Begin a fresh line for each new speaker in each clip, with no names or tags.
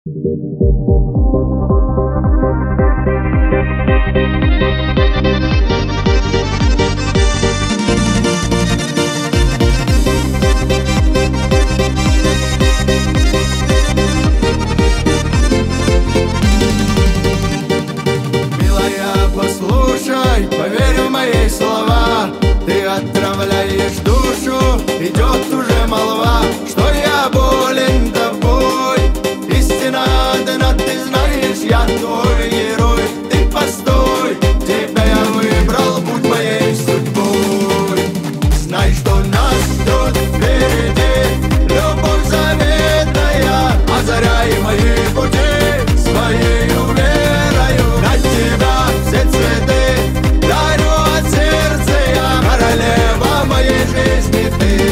Милая, послушай, поверь в мои слова. Ты отравляешь душу, идет уже молва, что я болен тобой. Истина одна, ты знаешь, я твой герой. Ты постой, тебя я выбрал, будь моей судьбой. Знай, что нас ждет впереди любовь заветная. Озаряй мои пути своей верою. На тебя все цветы дарю от сердца я, королева моей жизни ты.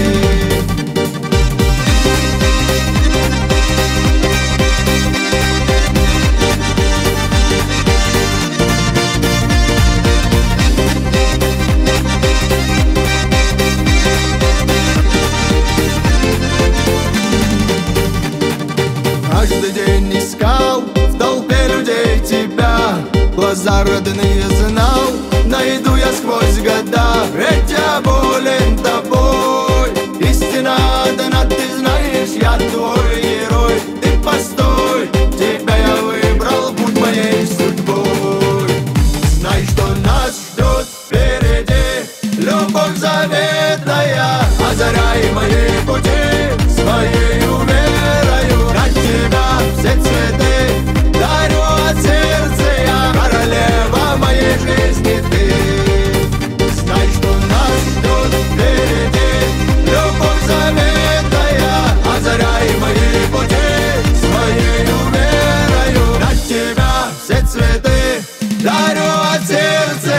Каждый день искал в толпе людей тебя, глаза родные знал, найду я сквозь года. Ведь я болен тобой, истина одна, ты знаешь, я твой герой. Ты постой, тебя я выбрал, будь моей судьбой. Знай, что нас ждет впереди любовь заветная. Озаряй мои пути своей верою. На тебя все цветы дарю от сердца я, королева моей жизни ты. Знай, что нас ждет впереди любовь заветная. Озаряй мои пути своей верою. На тебя все цветы дарю от сердца